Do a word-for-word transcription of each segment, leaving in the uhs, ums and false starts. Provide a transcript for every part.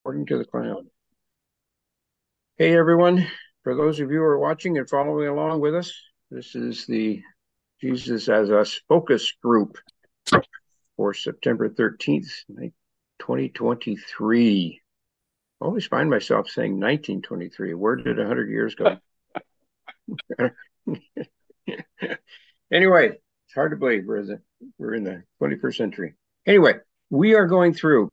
According to the cloud. Hey, everyone. For those of you who are watching and following along with us, this is the Jesus as Us focus group for September thirteenth, twenty twenty-three. I always find myself saying nineteen twenty-three. Where did one hundred years go? Anyway, it's hard to believe we're, the, we're in the twenty-first century. Anyway, we are going through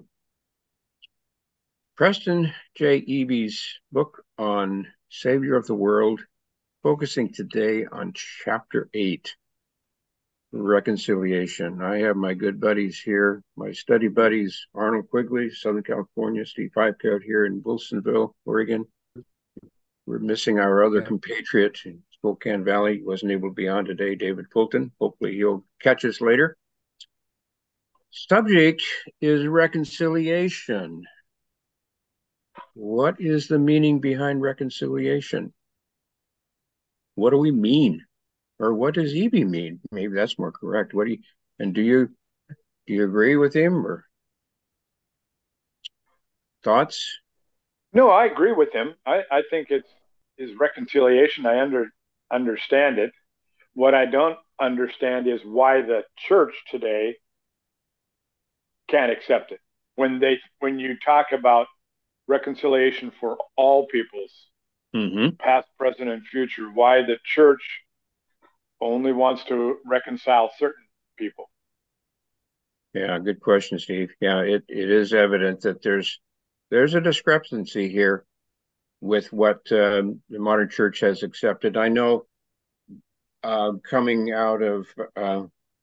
Preston J. Eby's book on Savior of the World, focusing today on chapter eight, reconciliation. I have my good buddies here, my study buddies, Arnold Quigley, Southern California, Steve Fivecoat here in Wilsonville, Oregon. We're missing our other yeah. compatriot in Spokane Valley. He wasn't able to be on today, David Fulton. Hopefully he'll catch us later. Subject is reconciliation. What is the meaning behind reconciliation? What do we mean? Or what does Eby mean? Maybe that's more correct. What do you, and do you, do you agree with him or thoughts? No, I agree with him. I, I think it's is reconciliation. I under understand it. What I don't understand is why the church today can't accept it. When they when you talk about reconciliation for all peoples, mm-hmm. past, present, and future, why the church only wants to reconcile certain people. Yeah, good question, Steve. Yeah, it, it is evident that there's there's a discrepancy here with what um, the modern church has accepted. I know uh, coming out of uh,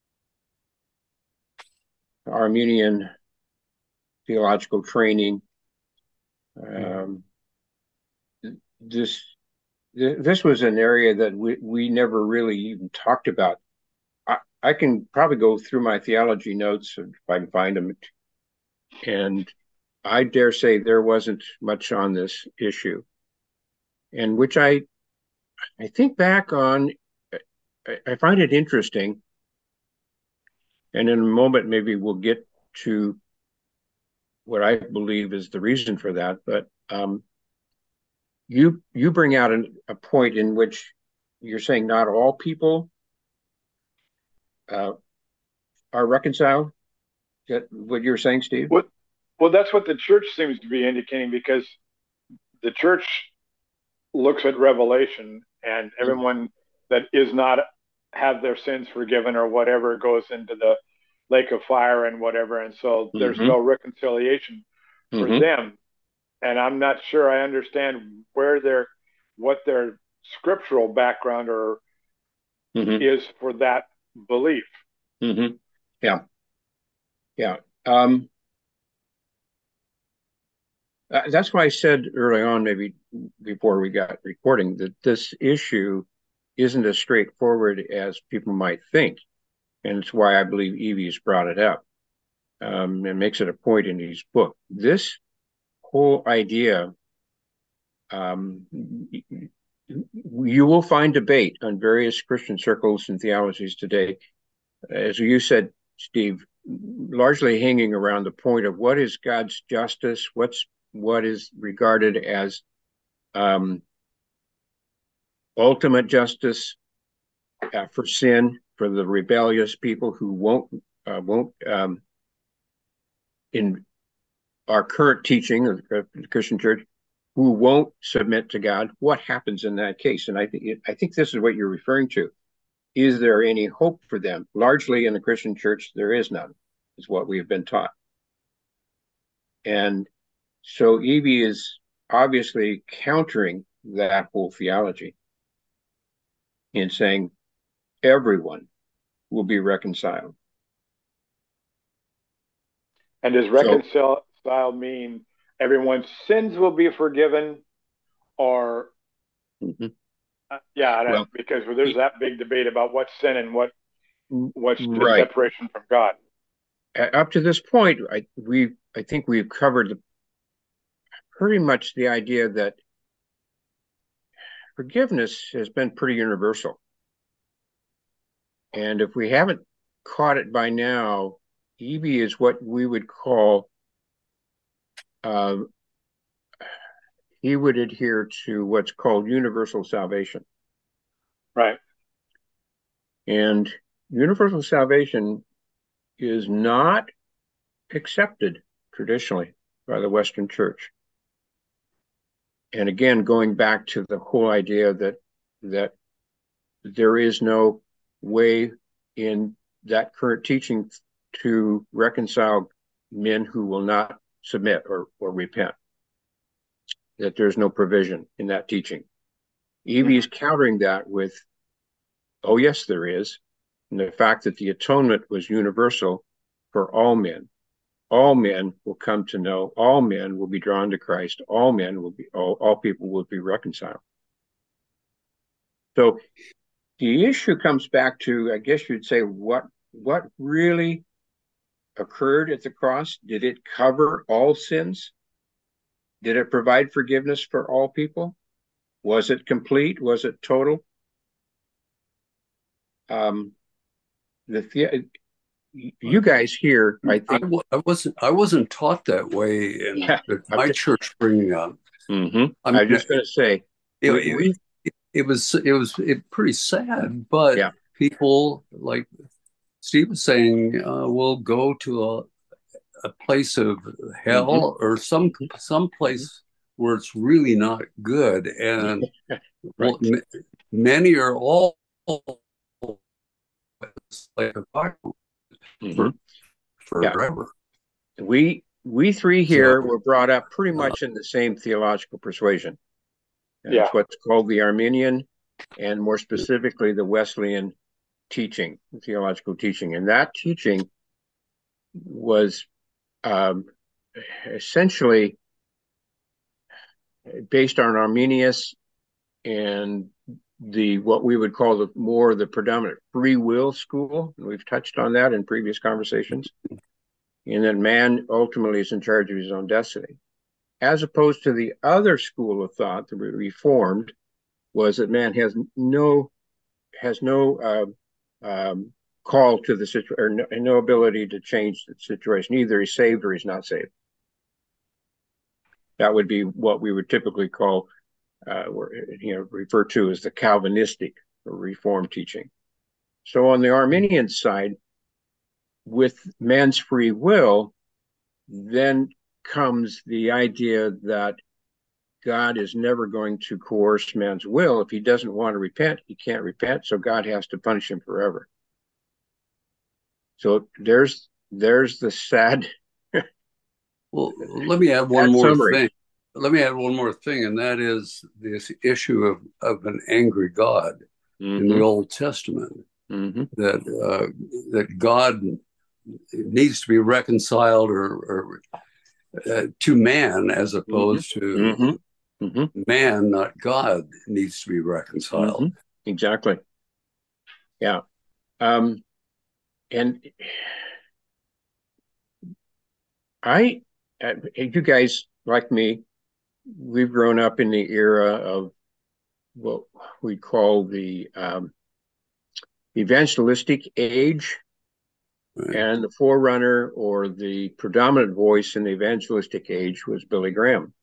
Armenian theological training, um, this this was an area that we, we never really even talked about. I, I can probably go through my theology notes if I can find them, and I dare say there wasn't much on this issue. And which I I think back on, I, I find it interesting. And in a moment, maybe we'll get to what I believe is the reason for that. But um, you you bring out an, a point in which you're saying not all people uh, are reconciled. Is that what you're saying, Steve? What, well, that's what the church seems to be indicating, because the church looks at Revelation, and everyone that is not have their sins forgiven or whatever goes into the lake of fire and whatever, and so there's mm-hmm. no reconciliation for mm-hmm. them. And I'm not sure I understand where their what their scriptural background or mm-hmm. is for that belief. Mm-hmm. Yeah, yeah. Um, uh, that's why I said early on, maybe before we got recording, that this issue isn't as straightforward as people might think. And it's why I believe Eby's brought it up um, and makes it a point in his book. This whole idea, um, you will find debate on various Christian circles and theologies today, as you said, Steve, largely hanging around the point of what is God's justice, what's what is regarded as um, ultimate justice uh, for sin, for the rebellious people who won't uh, won't um, in our current teaching of the Christian church, who won't submit to God. What happens in that case? And I think I think this is what you're referring to. Is there any hope for them? Largely in the Christian church, there is none, is what we have been taught. And so Eby is obviously countering that whole theology in saying everyone will be reconciled. And does reconcile so, mean everyone's sins will be forgiven, or mm-hmm. uh, yeah, well, because there's that big debate about what's sin and what what's right. separation from God. Up to this point, I we I think we've covered the, pretty much the idea that forgiveness has been pretty universal. And if we haven't caught it by now, Eby is what we would call uh, he would adhere to what's called universal salvation. Right. And universal salvation is not accepted traditionally by the Western Church. And again, going back to the whole idea that that there is no way in that current teaching to reconcile men who will not submit or, or repent, that there's no provision in that teaching. Evie is countering that with, oh, yes, there is. And the fact that the atonement was universal for all men. All men will come to know, all men will be drawn to Christ, all men will be, all, all people will be reconciled. So the issue comes back to, I guess you'd say, what what really occurred at the cross? Did it cover all sins? Did it provide forgiveness for all people? Was it complete? Was it total? Um, the you guys here, I think, I, I wasn't I wasn't taught that way in yeah, my just, church bringing up. Mm-hmm. I mean, I was just going to say, it, we, it, we, it, it was it was it pretty sad, but yeah. people like Steve was saying uh, will go to a a place of hell Mm-hmm. or some some place mm-hmm. where it's really not good, and right. well, m- many are all like a mm-hmm. for forever. Yeah. We we three here so, were brought up pretty much uh, in the same theological persuasion. And yeah. It's what's called the Arminian, and more specifically the Wesleyan teaching, theological teaching. And that teaching was um, essentially based on Arminius and the what we would call the more the predominant free will school. And we've touched on that in previous conversations. And that man ultimately is in charge of his own destiny. As opposed to the other school of thought, the Reformed, was that man has no has no uh, um, call to the situation, or no, no ability to change the situation. Either he's saved or he's not saved. That would be what we would typically call, uh, you know, refer to as the Calvinistic or Reformed teaching. So on the Arminian side, with man's free will, then comes the idea that God is never going to coerce man's will. If he doesn't want to repent, he can't repent, so God has to punish him forever. So there's there's the sad. Well, let me add one more summary. thing. Let me add one more thing, and that is this issue of, of an angry God mm-hmm. in the Old Testament. Mm-hmm. That uh, that God needs to be reconciled or, or uh, to man as opposed mm-hmm. to mm-hmm. man, not God, needs to be reconciled. Mm-hmm. Exactly. Yeah. Um, and I, uh, you guys like me, we've grown up in the era of what we call the um, evangelistic age. Right. And the forerunner or the predominant voice in the evangelistic age was Billy Graham.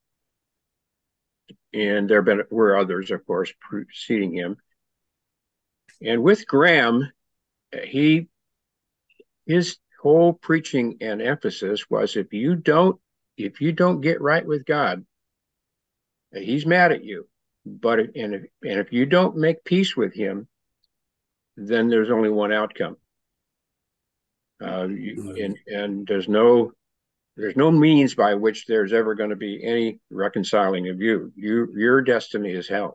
And there been, were others, of course, preceding him. And with Graham, he his whole preaching and emphasis was if you don't if you don't get right with God, he's mad at you. But if, and if, and if you don't make peace with him, then there's only one outcome. Uh, you, and and there's no there's no means by which there's ever going to be any reconciling of you. You your destiny is hell.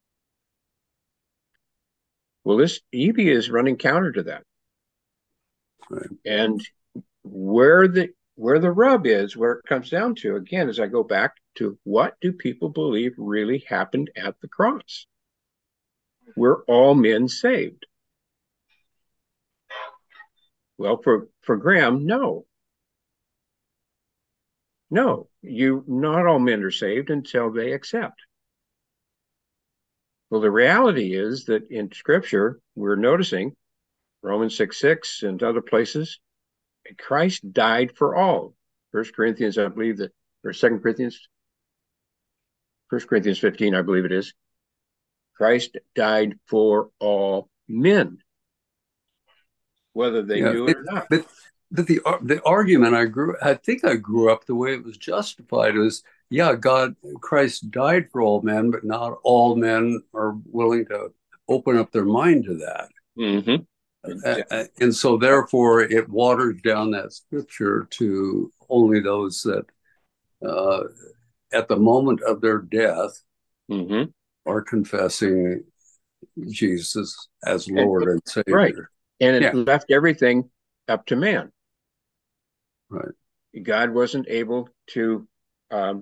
Well, this Evie is running counter to that. Right. And where the where the rub is, where it comes down to, again, as I go back to what do people believe really happened at the cross? Were all men saved? Well, for, for Graham, no. No, you not all men are saved until they accept. Well, the reality is that in Scripture, we're noticing Romans six six and other places, Christ died for all. First Corinthians, I believe that, or Second Corinthians, First Corinthians fifteen, I believe it is. Christ died for all men, whether they Yeah, knew it it, or not. but but the the argument I grew, I think I grew up the way it was justified was, yeah, God, Christ died for all men, but not all men are willing to open up their mind to that. Mm-hmm. Uh, uh, and so therefore it waters down that scripture to only those that uh, at the moment of their death mm-hmm. are confessing Jesus as Lord and, and Savior. Right. And it yeah. left everything up to man. Right. God wasn't able to um,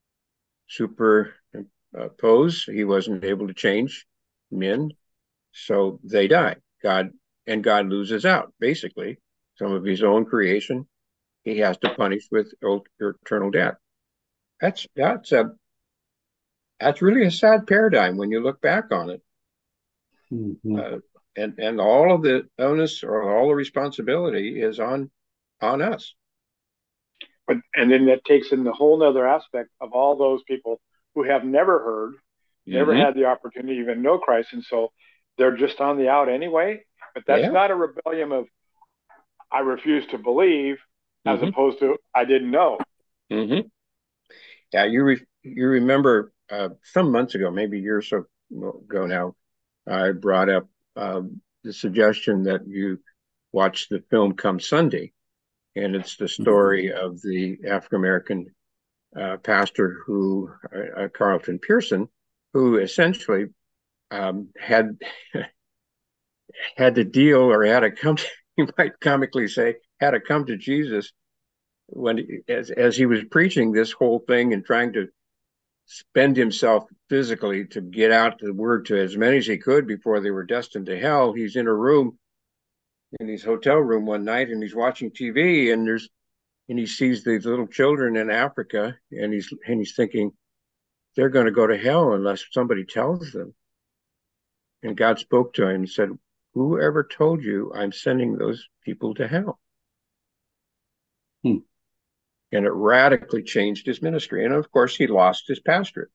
superimpose. He wasn't able to change men. So they die. God and God loses out, basically. Some of his own creation he has to punish with eternal death. That's that's a that's really a sad paradigm when you look back on it. Mm-hmm. Uh, and and all of the onus or all the responsibility is on on us. But and then that takes in the whole nother aspect of all those people who have never heard, never mm-hmm. had the opportunity to even know Christ, and so they're just on the out anyway. But that's yeah. not a rebellion of I refuse to believe, as mm-hmm. opposed to I didn't know. Mm-hmm. Yeah, you re- you remember uh, some months ago, maybe a year or so ago now, I brought up um, the suggestion that you watch the film Come Sunday, and it's the story mm-hmm. of the African American uh, pastor who uh, Carlton Pearson, who essentially um, had had to deal or had to come to, you might comically say, had to come to Jesus when as as he was preaching this whole thing and trying to spend himself physically to get out the word to as many as he could before they were destined to hell. He's in a room in his hotel room one night and he's watching T V and there's and he sees these little children in Africa and he's and he's thinking they're going to go to hell unless somebody tells them. And God spoke to him and said, "Whoever told you I'm sending those people to hell?" Hmm. And it radically changed his ministry. And of course, he lost his pastorate.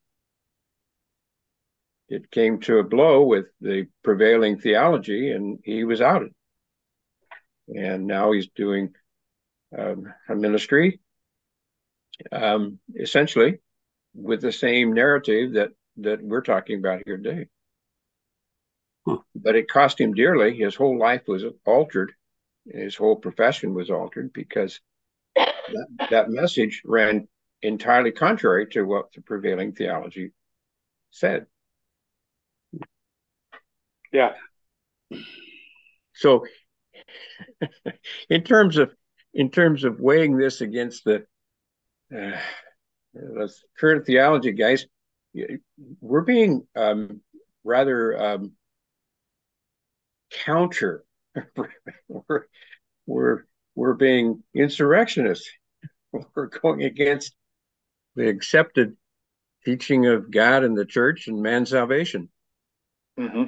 It came to a blow with the prevailing theology, and he was outed. And now he's doing um, a ministry, um, essentially, with the same narrative that that we're talking about here today. Huh. But it cost him dearly. His whole life was altered. His whole profession was altered because that, that message ran entirely contrary to what the prevailing theology said. Yeah. So in terms of in terms of weighing this against the uh, the current theology, guys, we're being um, rather um, counter. we're, we're we're being insurrectionists. We're going against the accepted teaching of God and the church and man's salvation. Mm-hmm.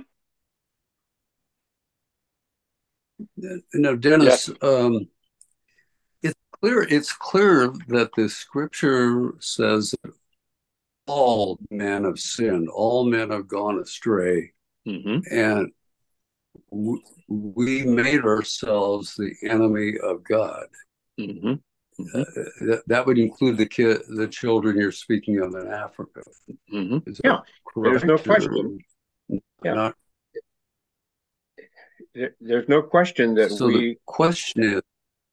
No, Dennis, yes. um, it's clear. It's clear that the scripture says that all men have sinned, all men have gone astray, mm-hmm. and w- we made ourselves the enemy of God. Mm-hmm. Mm-hmm. Uh, that, that would include the kid, the children you're speaking of in Africa. Mm-hmm. Yeah, there's no question. Yeah. Not... There, there's no question that so we. The question is.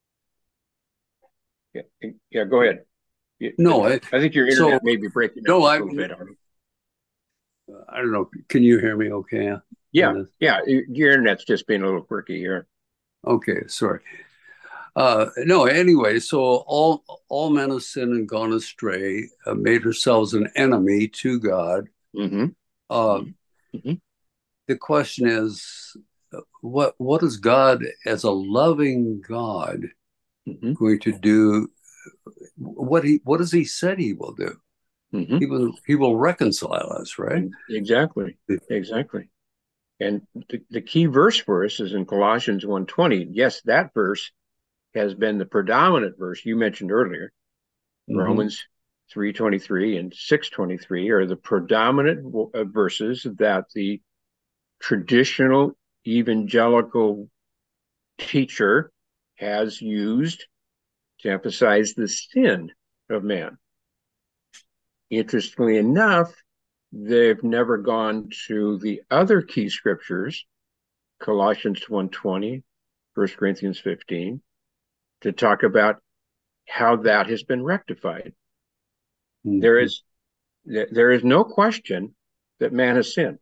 Yeah, yeah. Go ahead. No, I, I think your internet so, may be breaking no, up I, a little bit. I don't know. Can you hear me? Okay. Yeah, yeah. Your internet's just being a little quirky here. Okay, sorry. Uh, no, anyway, so all all men have sinned and gone astray, uh, made ourselves an enemy to God. Mm-hmm. Uh, mm-hmm. The question is, what what is God, as a loving God, mm-hmm. going to do? What he what has he said he will do? Mm-hmm. He will he will reconcile us, right? Exactly, exactly. And the, the key verse for us is in Colossians one twenty. Yes, that verse has been the predominant verse you mentioned earlier. Mm-hmm. Romans three twenty-three and six twenty-three are the predominant verses that the traditional evangelical teacher has used to emphasize the sin of man. Interestingly enough, they've never gone to the other key scriptures, Colossians one twenty, First Corinthians fifteen, to talk about how that has been rectified. Mm-hmm. There is there is no question that man has sinned.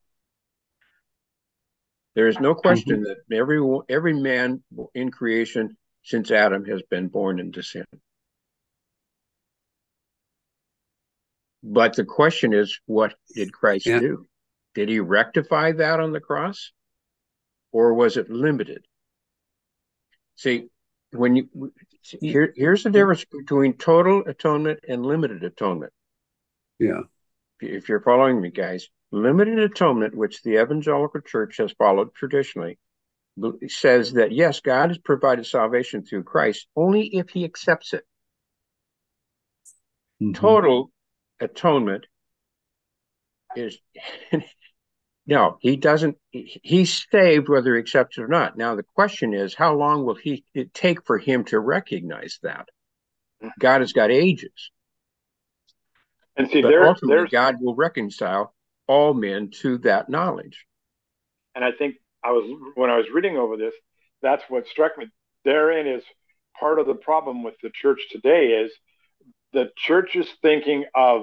There is no question mm-hmm. that every every man in creation since Adam has been born into sin. But the question is, what did Christ yeah. do? Did he rectify that on the cross? Or was it limited? See, when you here, here's the difference between total atonement and limited atonement. Yeah. If you're following me, guys, limited atonement, which the evangelical church has followed traditionally, says that yes, God has provided salvation through Christ only if he accepts it. Mm-hmm. Total atonement is no, he doesn't. He's saved whether he accepts it or not. Now the question is, how long will he it take for him to recognize that? God has got ages, and see, but there, ultimately there's God will reconcile all men to that knowledge. And I think I was when I was reading over this, that's what struck me. Therein is part of the problem with the church today is the church is thinking of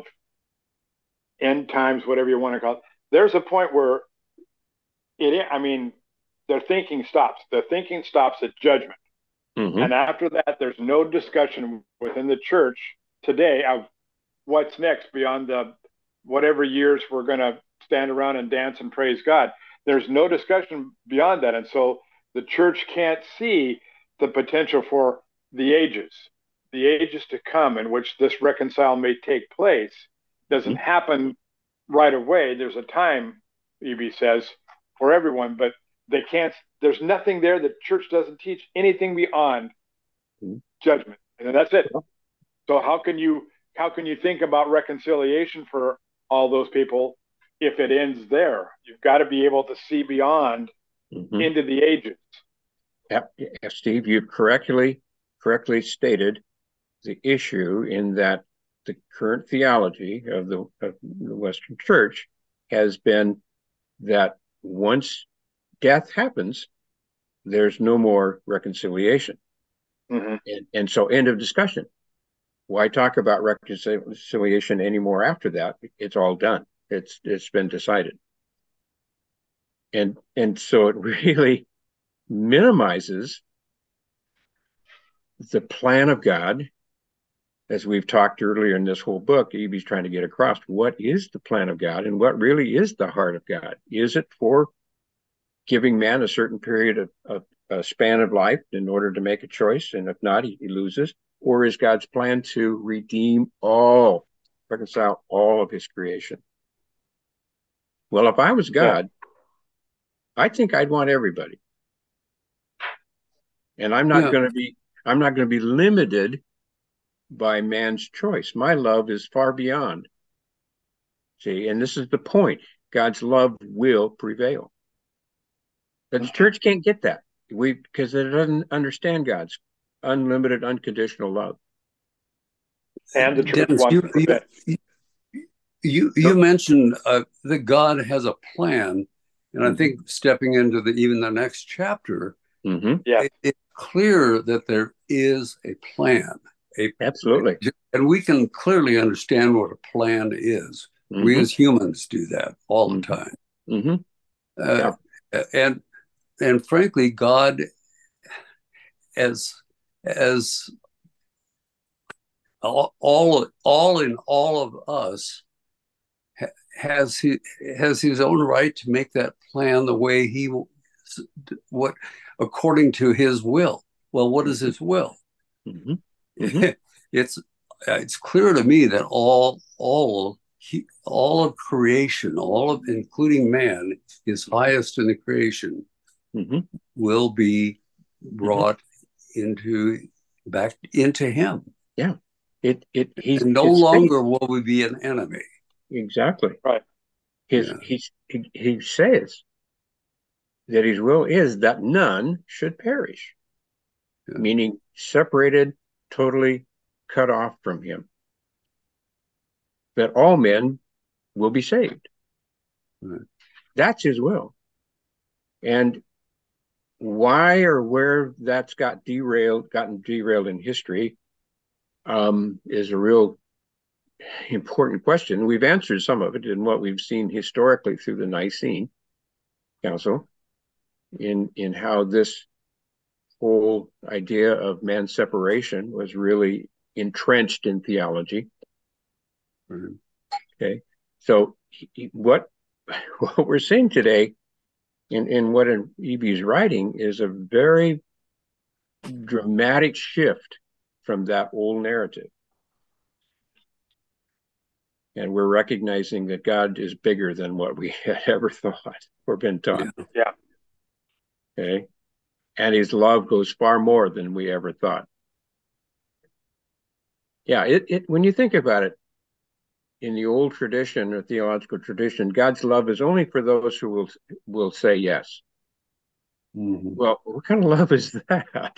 end times, whatever you want to call it. There's a point where it, I mean, their thinking stops. Their thinking stops at judgment. Mm-hmm. And after that, there's no discussion within the church today of what's next beyond the whatever years we're going to stand around and dance and praise God. There's no discussion beyond that. And so the church can't see the potential for the ages, the ages to come in which this reconcile may take place. Doesn't mm-hmm. happen right away. There's a time, E B says, for everyone, but they can't, there's nothing there. The church doesn't teach anything beyond mm-hmm. judgment. And that's it. So how can you, how can you think about reconciliation for all those people if it ends there? You've got to be able to see beyond mm-hmm. into the ages. Yep. Yeah, Steve, you've correctly, correctly stated the issue in that the current theology of the, of the Western Church has been that once death happens, there's no more reconciliation. Mm-hmm. And, and so end of discussion. Why talk about reconciliation anymore after that? It's all done. It's it's been decided. And and so it really minimizes the plan of God. As we've talked earlier in this whole book, E B's trying to get across what is the plan of God and what really is the heart of God. Is it for giving man a certain period of, of a span of life in order to make a choice, and if not, he, he loses? Or is God's plan to redeem all, reconcile all of his creation? Well, if I was God, yeah. I think I'd want everybody. And I'm not yeah. going to be, I'm not going to be limited by man's choice. My love is far beyond. See, and this is the point. God's love will prevail. But the church can't get that. We because it doesn't understand God's unlimited, unconditional love. And the church Dennis, wants you, to you, you, you so, mentioned uh, that God has a plan, and mm-hmm. I think stepping into the even the next chapter, mm-hmm. yeah. it, it's clear that there is a plan. A, Absolutely. And we can clearly understand what a plan is. Mm-hmm. We as humans do that all the time. Mm-hmm. Uh, yeah. And and frankly, God, as as all all, all in all of us, ha, has he has his own right to make that plan the way he what according to his will. Well, what is his will? Mm-hmm. Mm-hmm. It's it's clear to me that all all all of creation, all of including man, is highest in the creation, mm-hmm. will be brought mm-hmm. into back into him. Yeah, It it he And no it's longer will we be an enemy. exactly. Right. His Yeah. he's, he he says that his will is that none should perish, Yeah. meaning separated, totally cut off from him. That all men will be saved. Right. That's his will. And why or where that's got derailed, gotten derailed in history, um, is a real important question. We've answered some of it in what we've seen historically through the Nicene Council, in in how this whole idea of man's separation was really entrenched in theology. Right. Okay, so he, what what we're seeing today in in what E B is writing is a very dramatic shift from that old narrative. And we're recognizing that God is bigger than what we had ever thought or been taught. Yeah. yeah. Okay. And his love goes far more than we ever thought. Yeah, it, it when you think about it, in the old tradition or theological tradition, God's love is only for those who will will say yes. Mm-hmm. Well, what kind of love is that?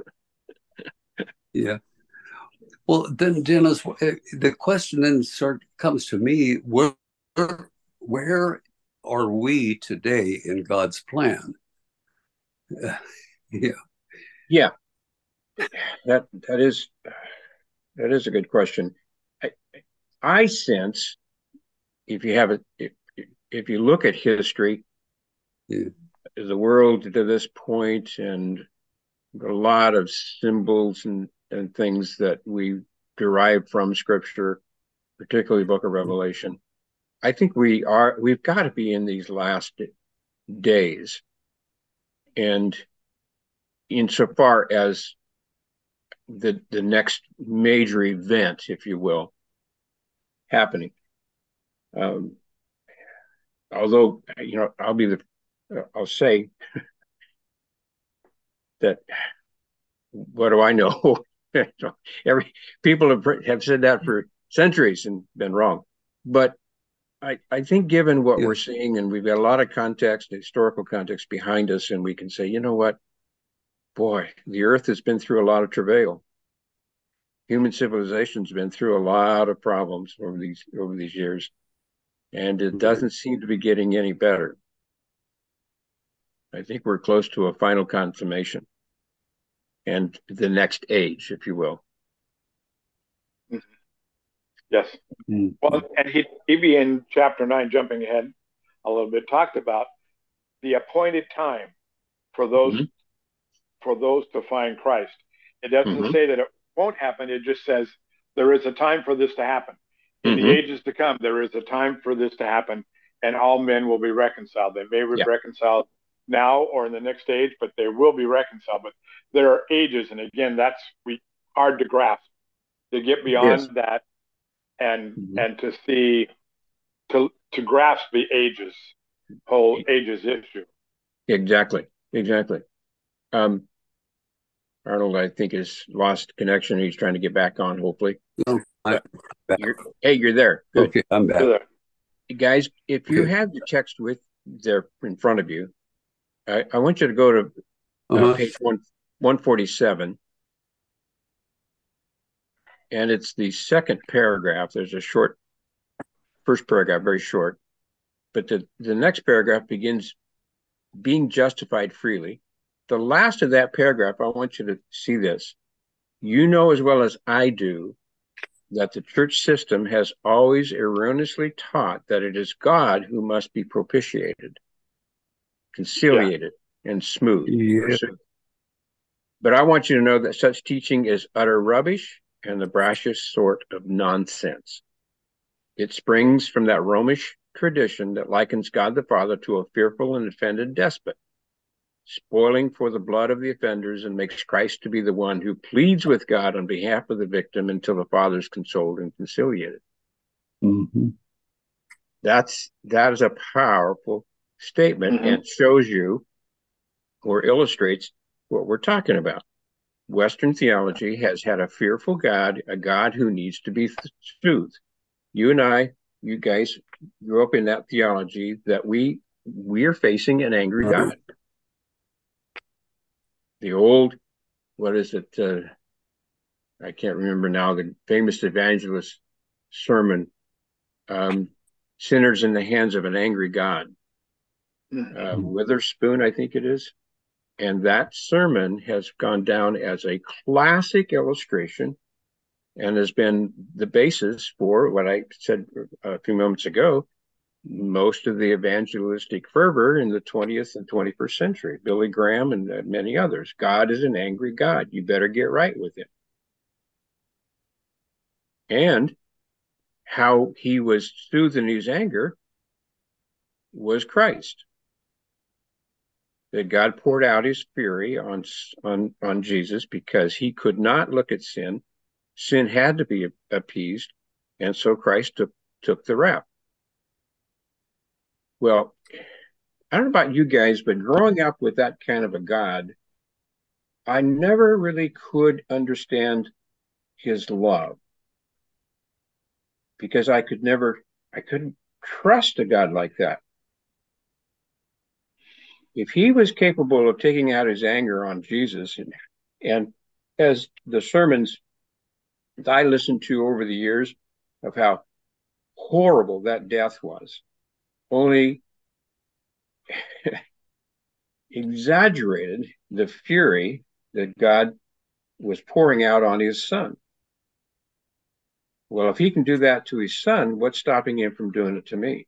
Yeah. Well, then, Dennis, the question then start comes to me: where, where are we today in God's plan? Uh, yeah. Yeah, that that is that is a good question. I, I sense, if you have it, if, if you look at history, yeah. the world to this point, and a lot of symbols and, and things that we derive from Scripture, particularly Book of Revelation, I think we are we've got to be in these last days. And insofar as the the next major event, if you will, happening. Um, although, you know, I'll be the I'll say that, what do I know? Every people have have said that for centuries and been wrong. But I, I think given what Yeah. we're seeing, and we've got a lot of context, historical context behind us, and we can say, you know what, boy, the earth has been through a lot of travail. Human civilization's been through a lot of problems over these over these years, and it doesn't seem to be getting any better. I think we're close to a final consummation and the next age, if you will. Yes. Mm-hmm. Well, and he, he be in chapter nine, jumping ahead a little bit, talked about the appointed time for those mm-hmm. for those to find Christ. It doesn't mm-hmm. say that it won't happen. It just says there is a time for this to happen. In mm-hmm. the ages to come, there is a time for this to happen, and all men will be reconciled. They may be yeah. reconciled now or in the next age, but they will be reconciled. But there are ages, and again, that's we, hard to grasp. To get beyond yes. that and mm-hmm. and to see, to to grasp the ages, whole ages issue. Exactly, exactly. Um, Arnold, I think, has lost connection. He's trying to get back on, hopefully. No, I'm back. You're, hey, you're there. Good. Okay, I'm back. You're there. Guys, if you okay. have the text with there in front of you, I, I want you to go to uh, uh-huh. page one, one forty-seven. And it's the second paragraph. There's a short, first paragraph, very short. But the, the next paragraph begins, being justified freely. The last of that paragraph, I want you to see this. You know as well as I do that the church system has always erroneously taught that it is God who must be propitiated, conciliated, yeah. and smooth. Yeah. But I want you to know that such teaching is utter rubbish and the brashest sort of nonsense. It springs from that Romish tradition that likens God the Father to a fearful and offended despot, spoiling for the blood of the offenders, and makes Christ to be the one who pleads with God on behalf of the victim until the Father is consoled and conciliated. Mm-hmm. That's that is a powerful statement mm-hmm. and shows you or illustrates what we're talking about. Western theology has had a fearful God, a God who needs to be soothed. You and I, you guys grew up in that theology that we we are facing an angry God. The old, what is it? Uh, I can't remember now, the famous evangelist sermon, um, sinners in the hands of an angry God. Uh, Witherspoon, I think it is. And that sermon has gone down as a classic illustration and has been the basis for what I said a few moments ago, most of the evangelistic fervor in the twentieth and twenty-first century. Billy Graham and uh, many others. God is an angry God. You better get right with him. And how he was soothing his anger was Christ. That God poured out his fury on, on, on Jesus because he could not look at sin. Sin had to be appeased, and so Christ took, took the wrath. Well, I don't know about you guys, but growing up with that kind of a God, I never really could understand his love because I could never, I couldn't trust a God like that. If he was capable of taking out his anger on Jesus, and, and as the sermons that I listened to over the years of how horrible that death was, only exaggerated the fury that God was pouring out on his son. Well, if he can do that to his son, what's stopping him from doing it to me?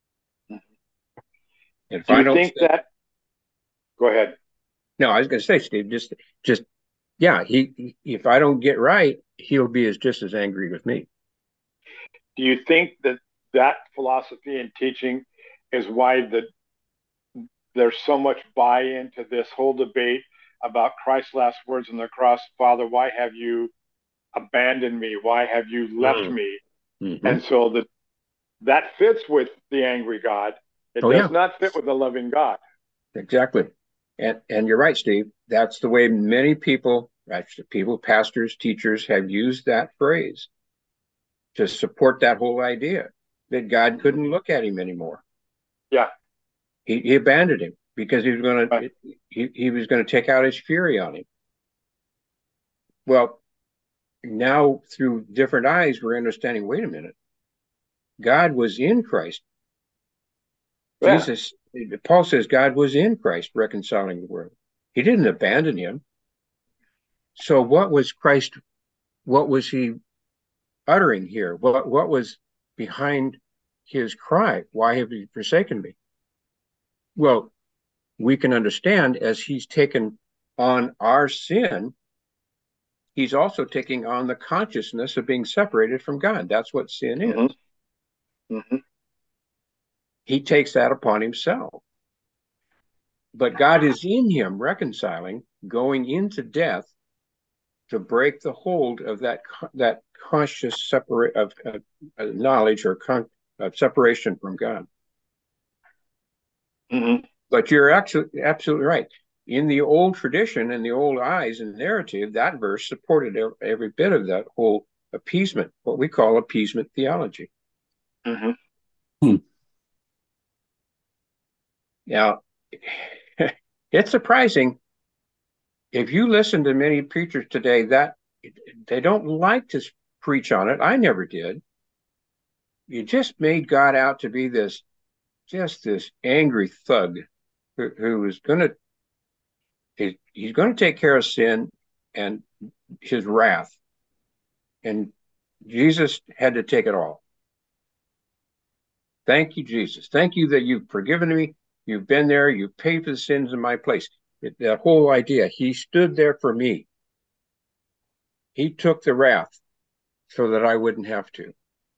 And if do you I don't think say, that? Go ahead. No, I was going to say, Steve, just, just, yeah, he. If I don't get right, he'll be as just as angry with me. Do you think that that philosophy and teaching is why the there's so much buy-in to this whole debate about Christ's last words on the cross? Father, why have you abandoned me? Why have you left mm-hmm. me? Mm-hmm. And so that that fits with the angry God. It oh, does yeah. not fit with the loving God. Exactly. And and you're right, Steve. That's the way many people, actually, people, pastors, teachers have used that phrase to support that whole idea that God couldn't look at him anymore. Yeah. He, he abandoned him because he was going right. to he, he was going to take out his fury on him. Well, now through different eyes, we're understanding, wait a minute. God was in Christ. Yeah. Jesus, Paul says God was in Christ reconciling the world. He didn't abandon him. So what was Christ, what was he uttering here? What, what was behind his cry? Why have you forsaken me? Well, we can understand as he's taken on our sin, he's also taking on the consciousness of being separated from God. That's what sin is. Mm-hmm. Mm-hmm. He takes that upon himself. But God is in him reconciling, going into death to break the hold of that that conscious separate of uh, knowledge or con- of separation from God. Mm-hmm. But you're absolutely absolutely right. In the old tradition and the old eyes and narrative, that verse supported every, every bit of that whole appeasement, what we call appeasement theology. Mm-hmm. Hmm. Now, it's surprising if you listen to many preachers today that they don't like to preach on it. I never did. You just made God out to be this, just this angry thug who, who is going to, he, he's going to take care of sin and his wrath. And Jesus had to take it all. Thank you, Jesus. Thank you that you've forgiven me. You've been there. You've paid for the sins in my place. It, that whole idea, he stood there for me. He took the wrath so that I wouldn't have to.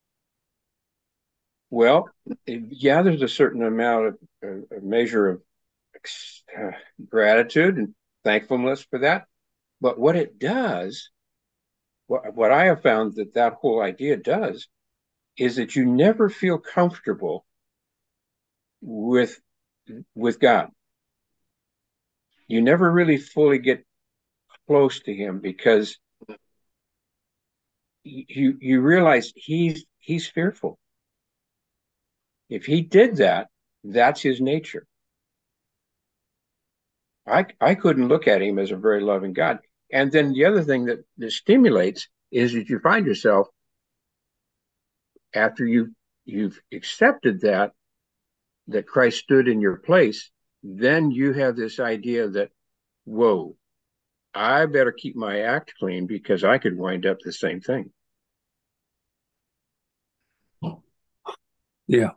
Well, it, yeah, there's a certain amount of uh, a measure of uh, gratitude and thankfulness for that. But what it does, what, what I have found that that whole idea does, is that you never feel comfortable with with God. You never really fully get close to him because you you realize he's he's fearful. If he did that, that's his nature. I I couldn't look at him as a very loving God. And then the other thing that, that stimulates is that you find yourself after you you've accepted that that Christ stood in your place, then you have this idea that, whoa, I better keep my act clean because I could wind up the same thing. Yeah.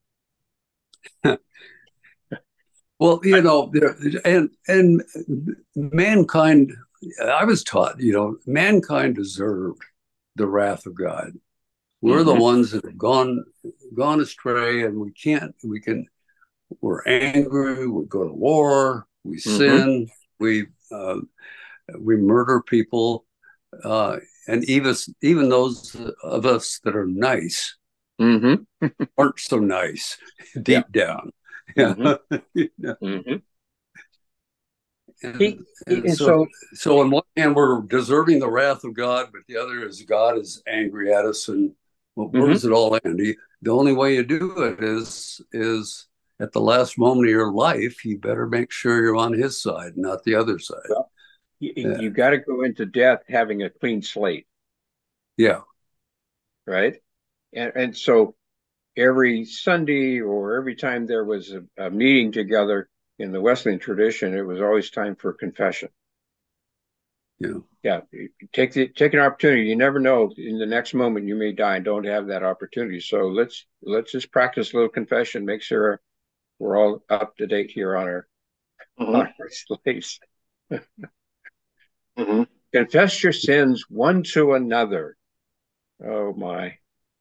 Well, you know, and and mankind, I was taught, you know, mankind deserved the wrath of God. We're mm-hmm. the ones that have gone gone astray, and we can't, we can, we're angry, we go to war, we mm-hmm. sin, we uh, we murder people, uh, and even even those of us that are nice mm-hmm. aren't so nice deep yeah. down. Yeah. Mm-hmm. yeah. Mm-hmm. And, he, he, and so, so, so on one hand, we're deserving the wrath of God, but the other is God is angry at us. And well, where mm-hmm. does it all end? He, the only way you do it is is at the last moment of your life, you better make sure you're on his side, not the other side. Well, you, yeah. you got to go into death having a clean slate. Yeah. Right. And and so every Sunday or every time there was a, a meeting together in the Wesleyan tradition, it was always time for confession. Yeah. Yeah. Take the take an opportunity. You never know. In the next moment you may die and don't have that opportunity. So let's let's just practice a little confession, make sure we're all up to date here on our, mm-hmm. on our slates. mm-hmm. Confess your sins one to another. Oh my.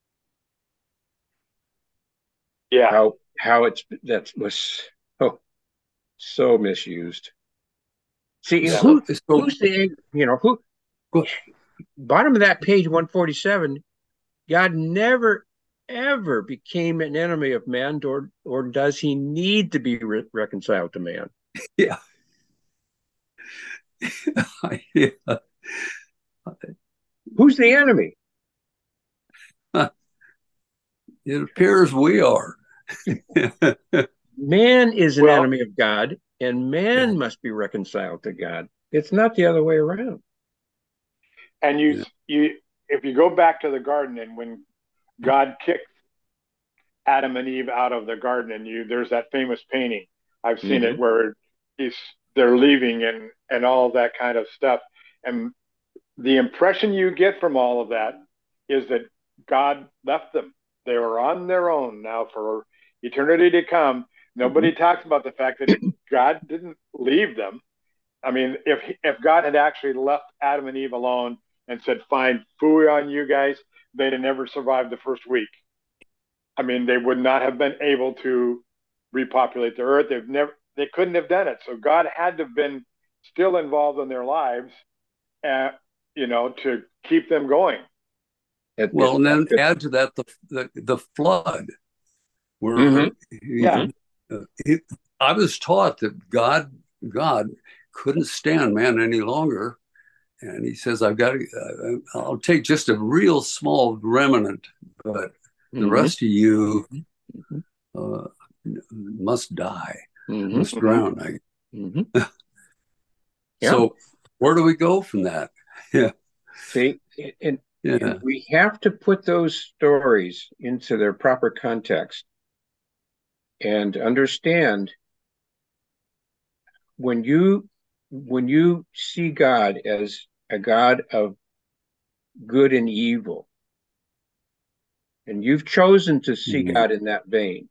Yeah. How how it's that was oh so misused. See, yeah. who, who's the you know who bottom of that page one forty-seven, God never ever became an enemy of man, or or does he need to be re- reconciled to man? Yeah. yeah. Who's the enemy? It appears we are. Man is an well, enemy of God, and man yeah. must be reconciled to God. It's not the other way around. And you, yeah. you, if you go back to the garden, and when God kicked Adam and Eve out of the garden, and you, there's that famous painting. I've seen mm-hmm. it where he's they're leaving and and all that kind of stuff. And the impression you get from all of that is that God left them. They were on their own now for eternity to come. Nobody mm-hmm. talks about the fact that God didn't leave them. I mean, if if God had actually left Adam and Eve alone and said, fine, phooey on you guys, they'd have never survived the first week. I mean, they would not have been able to repopulate the earth. They've never, they couldn't have done it. So God had to have been still involved in their lives, uh, you know, to keep them going. It, well, and then add to that the the, the flood, where mm-hmm. he, yeah. he, I was taught that God God couldn't stand man any longer, and he says, "I've got to. Uh, I'll take just a real small remnant, but mm-hmm. the rest of you uh, must die, mm-hmm. must drown." Mm-hmm. yeah. So where do we go from that? Yeah. See, and. Yeah. We have to put those stories into their proper context and understand when you when you see God as a God of good and evil, and you've chosen to see mm-hmm. God in that vein,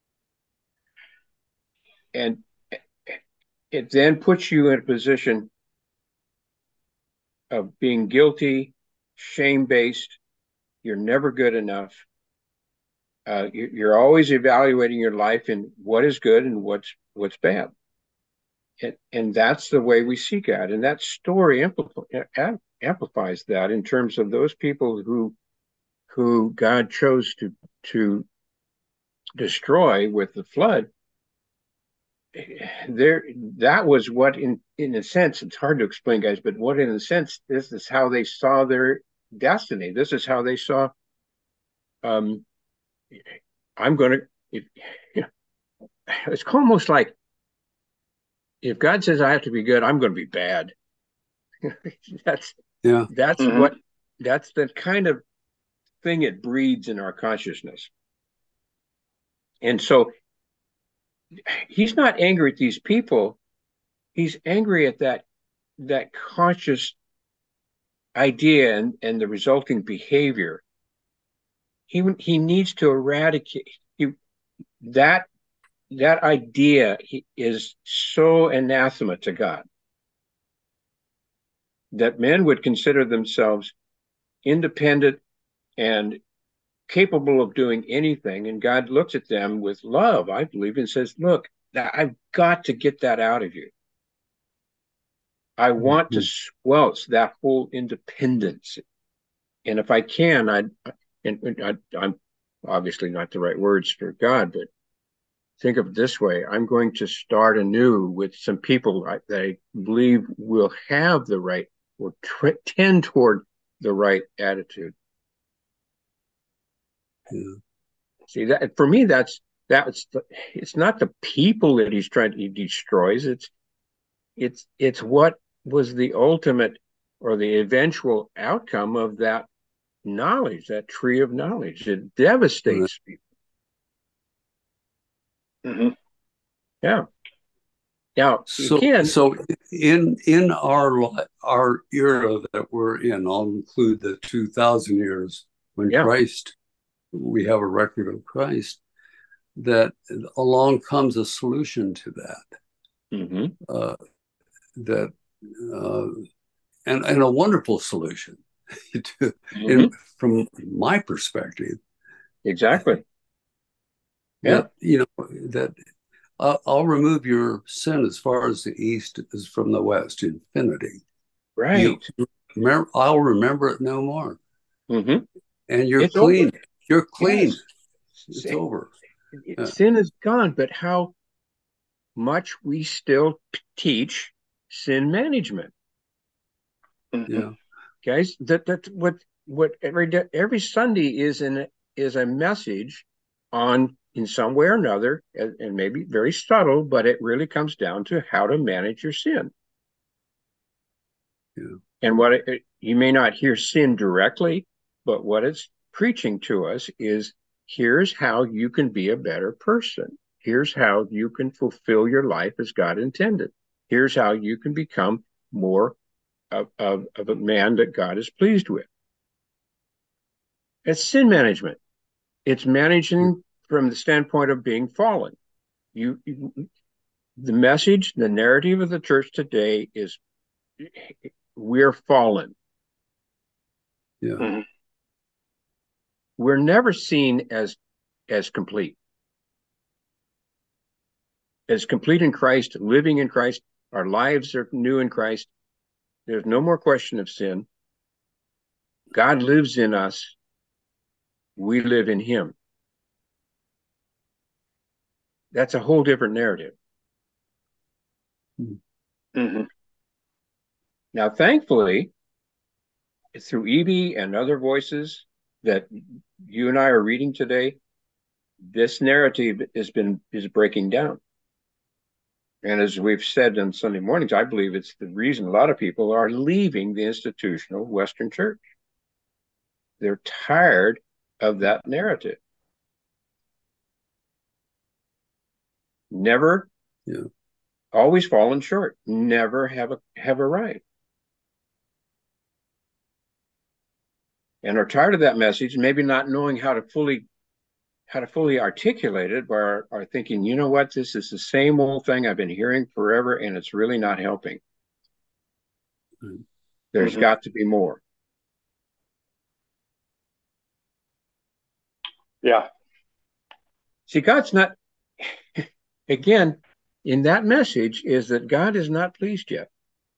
and it then puts you in a position of being guilty, shame-based. You're never good enough. Uh, you're always evaluating your life in what is good and what's what's bad, and and that's the way we see God. And that story amplif- amplifies that in terms of those people who who God chose to to destroy with the flood. there, that was what, in in a sense, it's hard to explain, guys, but what, in a sense, this is how they saw their destiny. This is how they saw. Um, I'm going to. If, you know, it's almost like if God says I have to be good, I'm going to be bad. that's Yeah. that's Mm-hmm. what that's the kind of thing it breeds in our consciousness. And so he's not angry at these people. He's angry at that that conscious idea and, and the resulting behavior. He he needs to eradicate he, that that idea is so anathema to God that men would consider themselves independent and capable of doing anything. And God looks at them with love, I believe, and says, look, I've got to get that out of you. I want to squelch that whole independence. And if I can, I, and I, I'm obviously not the right words for God, but think of it this way. I'm going to start anew with some people that I believe will have the right or t- tend toward the right attitude. Yeah. See, that for me, that's that's the, it's not the people that he's trying to he destroys. It's it's it's what was the ultimate or the eventual outcome of that knowledge, that tree of knowledge. It devastates Right. people. Mm-hmm. Yeah. Now, So, again, so in in our our era that we're in, I'll include the two thousand years when yeah, Christ, we have a record of Christ, that along comes a solution to that. mm-hmm. Uh, that uh, and and a wonderful solution to, Mm-hmm. in, from my perspective. Exactly. Yeah. That you know that I'll, I'll remove your sin as far as the east is from the west, infinity. Right. You remember, I'll remember it no more. Mm-hmm. And you're It's clean. over. You're clean. Yes. It's over. Yeah. Sin is gone, but how much we still teach sin management. Mm-hmm. Yeah. Guys, that that's what what every every Sunday is in is a message on in some way or another, and, and maybe very subtle, but it really comes down to how to manage your sin. Yeah. And what it, it, you may not hear sin directly, but what it's preaching to us is here's how you can be a better person. Here's how you can fulfill your life as God intended. Here's how you can become more of, of, of a man that God is pleased with. It's sin management. It's managing from the standpoint of being fallen. You, you the message, the narrative of the church today is we're fallen. Yeah. Mm-hmm. We're never seen as as complete. As complete in Christ, living in Christ, our lives are new in Christ. There's no more question of sin. God lives in us. We live in him. That's a whole different narrative. Mm-hmm. Now, thankfully, through Evie and other voices that you and I are reading today, this narrative has been is breaking down. And as we've said on Sunday mornings, I believe it's the reason a lot of people are leaving the institutional Western church. They're tired of that narrative. Never, Yeah. always fallen short. Never have a have a right. And are tired of that message, maybe not knowing how to fully how to fully articulate it, but are, are thinking, you know what, this is the same old thing I've been hearing forever, and it's really not helping. Mm-hmm. There's mm-hmm. got to be more. Yeah. See, God's not, again, in that message is that God is not pleased yet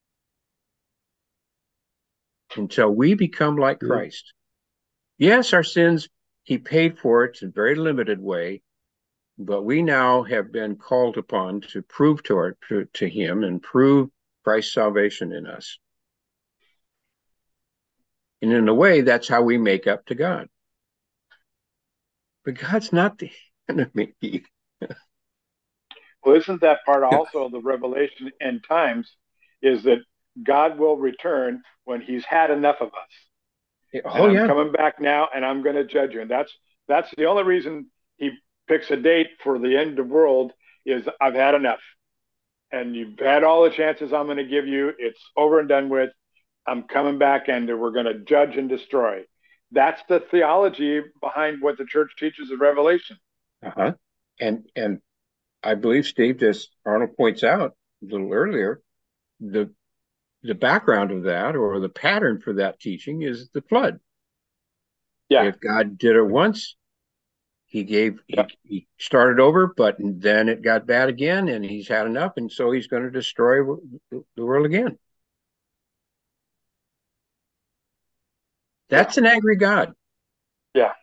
until we become like mm-hmm. Christ. Yes, our sins, he paid for it in a very limited way, but we now have been called upon to prove to, our, to, to him and prove Christ's salvation in us. And in a way, that's how we make up to God. But God's not the enemy. Well, isn't that part also of the revelation end times, is that God will return when he's had enough of us. Oh, and I'm yeah. coming back now and I'm going to judge you. And that's that's the only reason he picks a date for the end of the world, is I've had enough. And you've had all the chances I'm going to give you. It's over and done with. I'm coming back and we're going to judge and destroy. That's the theology behind what the church teaches in Revelation. Uh-huh. And and I believe, Steve, as Arnold points out a little earlier, the the background of that, or the pattern for that teaching, is the flood. Yeah. If God did it once, he gave yeah. he, he started over, but then it got bad again, and he's had enough, and so he's going to destroy the world again. That's yeah. an angry God. Yeah.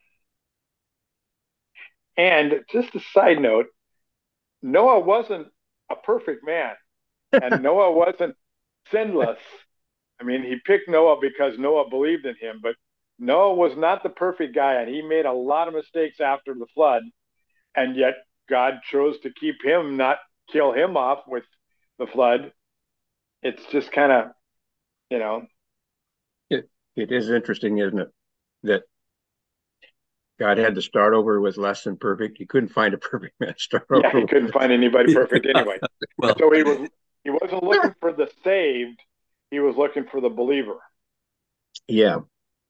And just a side note, Noah wasn't a perfect man, and Noah wasn't sinless. I mean, he picked Noah because Noah believed in him, but Noah was not the perfect guy, and he made a lot of mistakes after the flood, and yet God chose to keep him, not kill him off with the flood. It's just kind of, you know. It, it is interesting, isn't it, that God had to start over with less than perfect. He couldn't find a perfect man to start yeah, over he couldn't with. find anybody perfect anyway. Well, so he was he wasn't looking for the saved, he was looking for the believer. Yeah.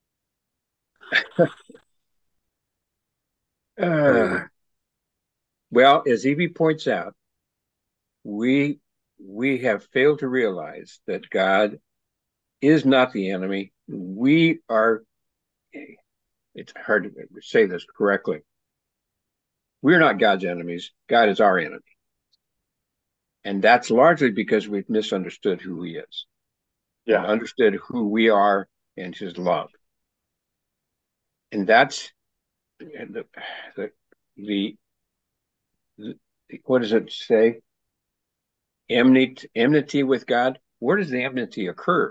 uh, well, as Evie points out, we we have failed to realize that God is not the enemy. We are, it's hard to say this correctly. We're not God's enemies. God is our enemy. And that's largely because we've misunderstood who he is. Yeah. And understood who we are and his love. And that's the, the, the, the what does it say? Enmity, enmity with God. Where does the enmity occur?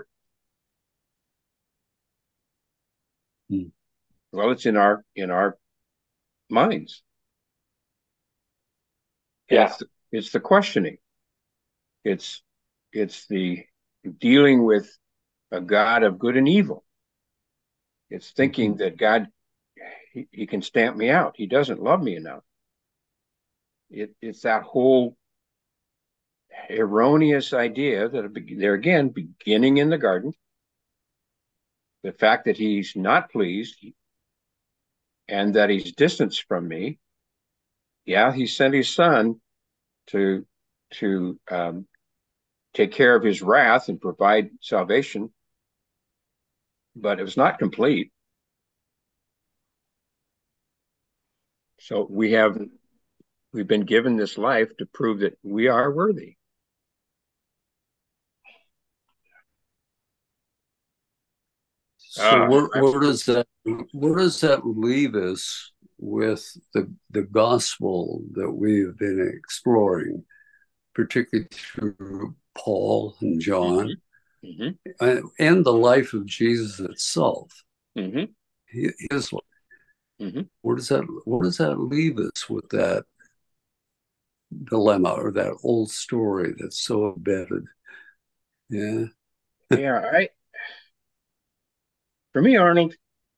Hmm. Well, it's in our in our minds. And yeah. It's, it's the questioning. It's it's the dealing with a God of good and evil. It's thinking mm-hmm. that God, he, he can stamp me out. He doesn't love me enough. It, it's that whole erroneous idea that there again, beginning in the garden, the fact that he's not pleased and that he's distanced from me. Yeah, he sent his son to to um, take care of his wrath and provide salvation, but it was not complete. So we have we've been given this life to prove that we are worthy. So uh, where, where does that where does that leave us with the the gospel that we've been exploring, particularly through Paul and John, mm-hmm. and, and the life of Jesus itself? Mm-hmm. His life. Mm-hmm. Where does that where does that leave us with that dilemma or that old story that's so embedded? Yeah. Yeah, I for me, Arnold,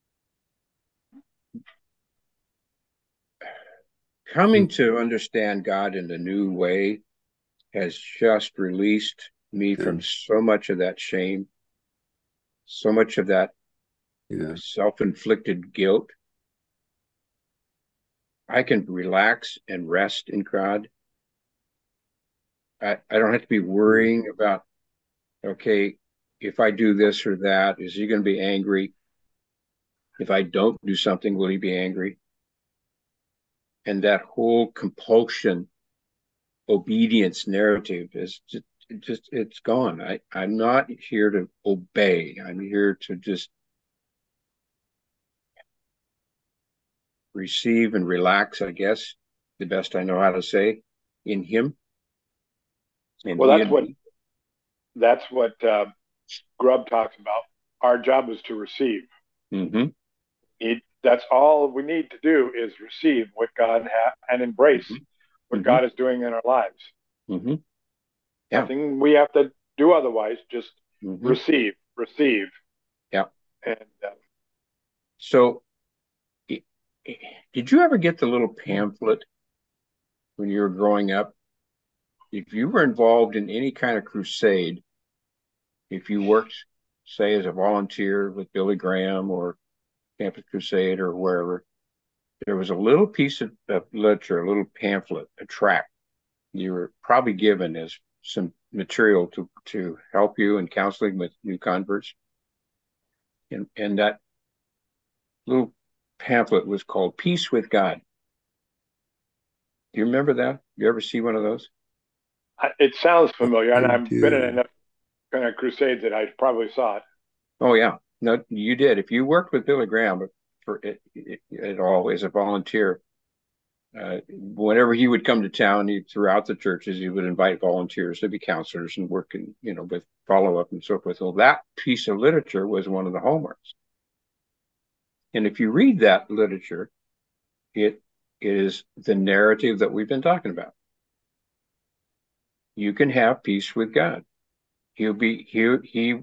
coming to understand God in a new way has just released me yeah. from so much of that shame, so much of that yeah. self-inflicted guilt. I can relax and rest in God. I, I don't have to be worrying mm-hmm. about, okay, if I do this or that, is he going to be angry? If I don't do something, will he be angry? And that whole compulsion, obedience narrative is just, it just it's gone. I, I'm not here to obey. I'm here to just receive and relax, I guess. the best I know how to say, in him. And well, that's and what that's what uh, Grubb talks about. Our job is to receive. mm-hmm, It, that's all we need to do is receive what God ha- and embrace what mm-hmm, God is doing in our lives. mm-hmm, yeah, Nothing we have to do otherwise. Just mm-hmm, receive, receive, yeah. and uh, So, did you ever get the little pamphlet when you were growing up? If you were involved in any kind of crusade, if you worked, say, as a volunteer with Billy Graham or Campus Crusade or wherever, there was a little piece of, of literature, a little pamphlet, a tract you were probably given as some material to to help you in counseling with new converts. And and that little pamphlet was called Peace with God. Do you remember that? You ever see one of those? it sounds familiar. I And I've been in do. enough kind of crusades that I probably saw it. Oh yeah, no, you did. If you worked with Billy Graham for it, it, at all as a volunteer, uh, whenever he would come to town, he, throughout the churches, he would invite volunteers to be counselors and work in, you know, with follow up and so forth. Well, that piece of literature was one of the hallmarks. And if you read that literature, it is the narrative that we've been talking about. You can have peace with God. He'll be he he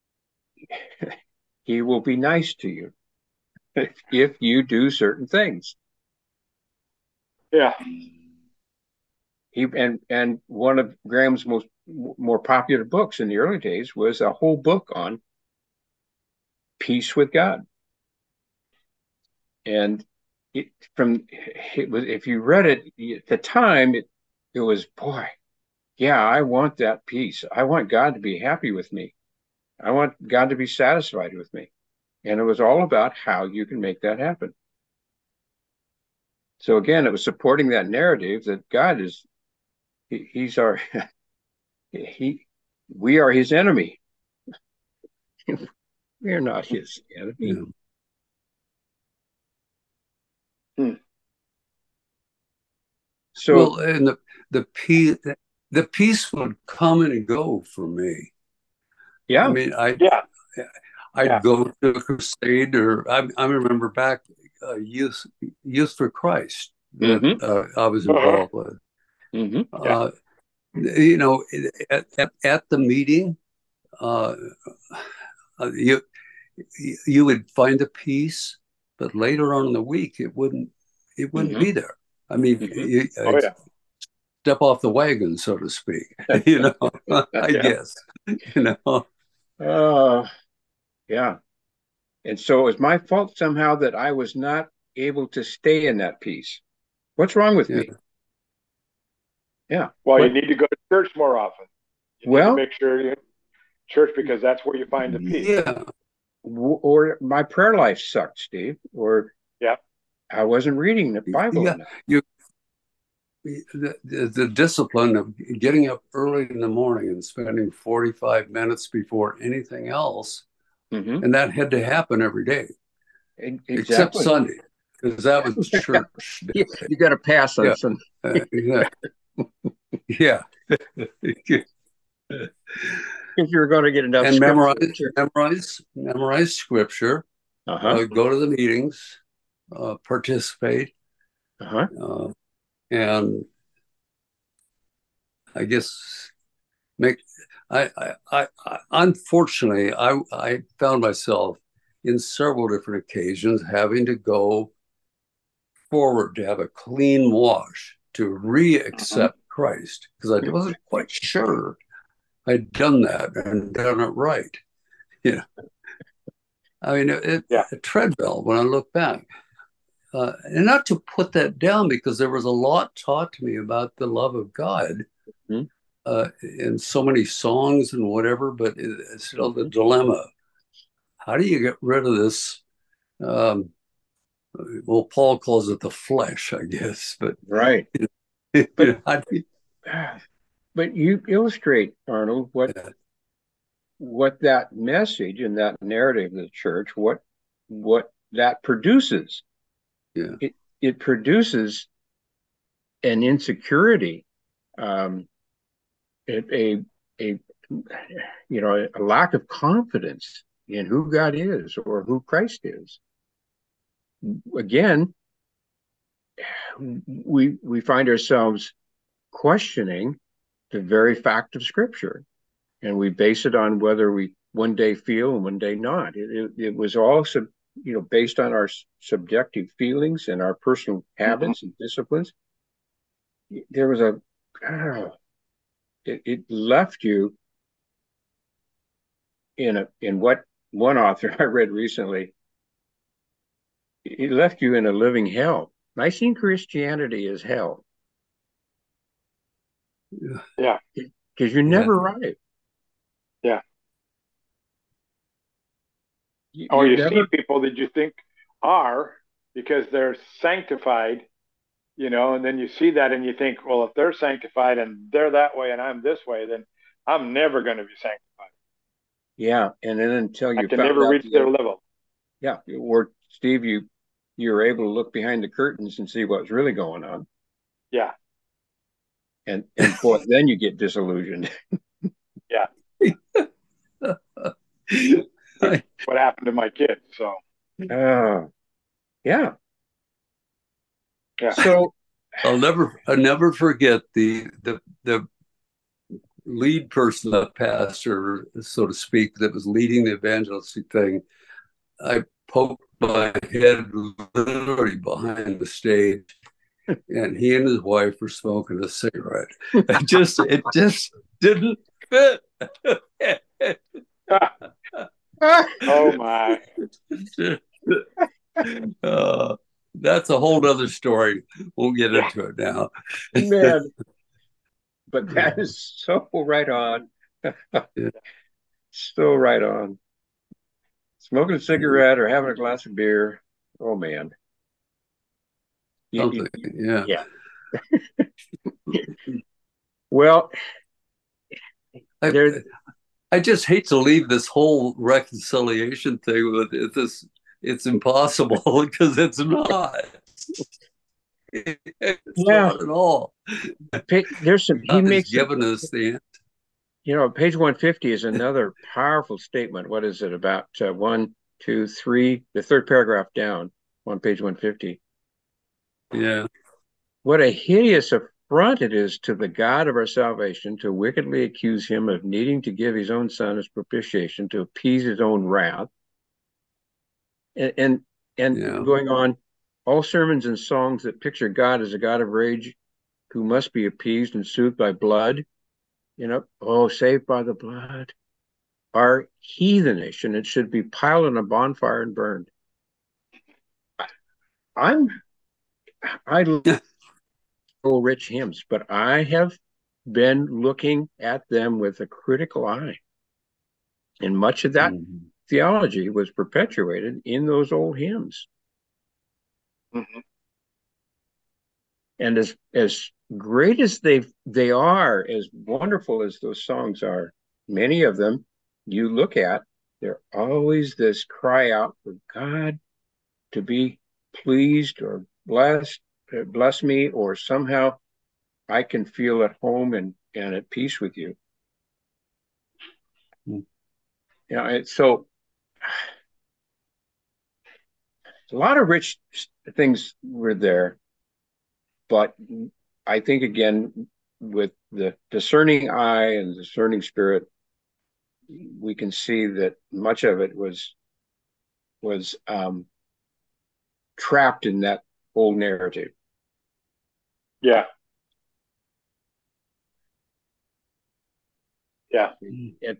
he will be nice to you if you do certain things. Yeah. He and and one of Graham's most more popular books in the early days was a whole book on peace with God. And it from it was if you read it at the time, it it was boy, yeah, I want that peace. I want God to be happy with me. I want God to be satisfied with me. And it was all about how you can make that happen. So again, it was supporting that narrative that God is he, he's our he we are his enemy. We are not his enemy. Yeah. Hmm. So Well, and the the peace the peace would come and go for me. I yeah, mean, I Yeah. I'd Yeah. go to a crusade, or I, I remember back uh, youth Youth for Christ that mm-hmm, uh, I was Uh-huh. involved with. mm-hmm, Yeah. Uh, you know, at, at, at the meeting, uh, uh, you you would find a peace, but later on in the week, it wouldn't it wouldn't mm-hmm, be there. I mean, mm-hmm. you, Oh I'd yeah. step off the wagon, so to speak. You know, I Yeah. guess. You know, Uh, yeah. And so it was my fault somehow that I was not able to stay in that peace. What's wrong with yeah. me? Yeah. Well, you What? need to go to church more often. You need to Well, make sure you church because that's where you find the peace. Yeah, or my prayer life sucked, Steve, or Yeah. I wasn't reading the Bible yeah. enough. You the, the, the discipline of getting up early in the morning and spending forty-five minutes before anything else, Mm-hmm. and that had to happen every day, except Exactly. Sunday, because that was church You, day. you got to pass on Yeah, some. uh, yeah, yeah. If you're going to get enough And scripture. memorize, memorize, memorize scripture. Uh-huh. Uh, go to the meetings, uh, participate, Uh-huh. uh, and I guess make. I, I, I, I unfortunately, I, I found myself in several different occasions having to go forward to have a clean wash to Uh-huh. re-accept Christ because I wasn't quite sure I'd done that and done it right. You know, I mean, it, Yeah. a treadmill when I look back. Uh, and not to put that down because there was a lot taught to me about the love of God Mm-hmm. uh, in so many songs and whatever, but it's still the Mm-hmm. dilemma. How do you get rid of this? Um, well, Paul calls it the flesh, I guess, but Right. you But know, how do you, but you illustrate, Arnold, what what that message and that narrative of the church, what what that produces. yeah, It it produces an insecurity, um, a, a, a, you know, a lack of confidence in who God is or who Christ is. Again, we we find ourselves questioning the very fact of Scripture, and we base it on whether we one day feel and one day not. It, it, it was all sub, you know based on our subjective feelings and our personal habits mm-hmm. and disciplines. There was a oh, it, it left you in a in what one author I read recently. It left you in a living hell. Nicene Christianity is hell. Yeah. Because you're never yeah. right. Yeah. You, or you never... see people that you think are because they're sanctified, you know, and then you see that and you think, well, if they're sanctified and they're that way and I'm this way, then I'm never going to be sanctified. Yeah. And then until you I can never reach the, their level. Yeah. Or Steve, you, you're able to look behind the curtains and see what's really going on. Yeah. And, and boy, then you get disillusioned. Yeah. What happened to my kids? So, uh, yeah. Yeah. So I'll never, I'll never forget the, the, the lead person, the pastor, so to speak, that was leading the evangelistic thing. I poked my head literally behind the stage, and he and his wife were smoking a cigarette. It just, it just didn't fit. Oh my! Uh, that's a whole other story. We'll get into it now. Man, but that is so right on. Yeah. Still right on. Smoking a cigarette or having a glass of beer. Oh man. You, you, yeah. Yeah. Well, I, I just hate to leave this whole reconciliation thing with this. It's impossible because it's not. It's yeah. not at all. There's some. God he makes given some, us the. You know, page one fifty is another powerful statement. What is it about? Uh, one, two, three. The third paragraph down on page one fifty. Yeah. What a hideous affront it is to the God of our salvation to wickedly accuse him of needing to give his own son as propitiation to appease his own wrath. And and, and yeah. going on, all sermons and songs that picture God as a God of rage who must be appeased and soothed by blood, you know, oh, saved by the blood, are heathenish, and it should be piled on a bonfire and burned. I'm, I love rich hymns, but I have been looking at them with a critical eye. And much of that mm-hmm. theology was perpetuated in those old hymns. Mm-hmm. And as as great as they they are, as wonderful as those songs are, many of them you look at, they're always this cry out for God to be pleased or blessed, bless me, or somehow I can feel at home and, and at peace with you. Mm-hmm. You know, and so a lot of rich things were there, but I think again, with the discerning eye and discerning spirit, we can see that much of it was was um, trapped in that old narrative. Yeah. Yeah. It,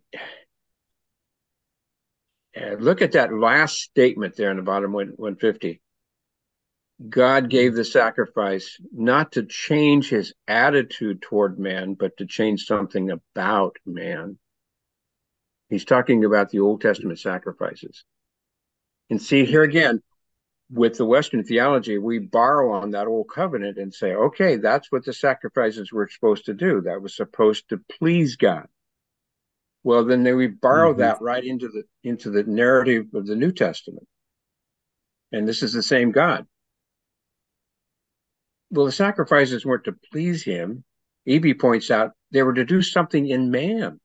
uh, look at that last statement there in the bottom one fifty. God gave the sacrifice not to change his attitude toward man, but to change something about man. He's talking about the Old Testament sacrifices. And see, here again, with the Western theology, we borrow on that old covenant and say, okay, that's what the sacrifices were supposed to do. That was supposed to please God. Well, then we borrow mm-hmm. that right into the into the narrative of the New Testament. And this is the same God. well, the sacrifices weren't to please him. E B points out they were to do something in man.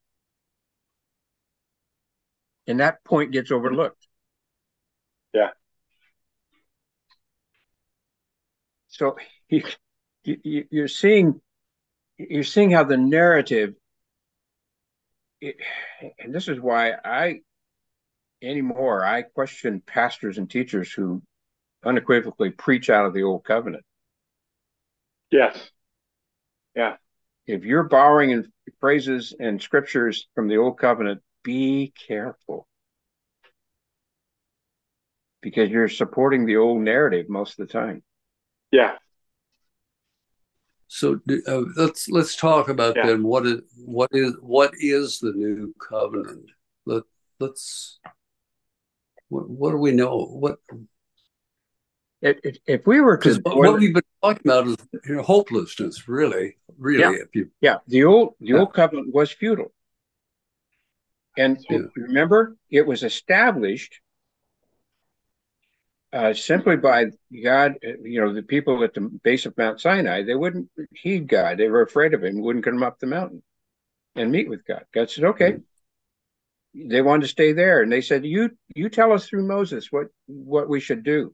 And that point gets overlooked. Yeah. So you, you, you're seeing you're seeing how the narrative, it, and this is why I anymore I question pastors and teachers who unequivocally preach out of the old covenant. Yes. Yeah. If you're borrowing in phrases and scriptures from the old covenant, be careful, because you're supporting the old narrative most of the time. Yeah. So uh, let's let's talk about Yeah. then what is what is what is the new covenant? Let let's what, what do we know? What If, if, if we were to because what we've been talking about is, you know, hopelessness, really, really. Yeah. If you yeah, the old the Yeah. old covenant was futile, and Yeah. remember, it was established uh, simply by God. You know, the people at the base of Mount Sinai, they wouldn't heed God. They were afraid of him, wouldn't come up the mountain and meet with God. God said, okay. Mhm. They wanted to stay there, and they said, you you tell us through Moses what what we should do.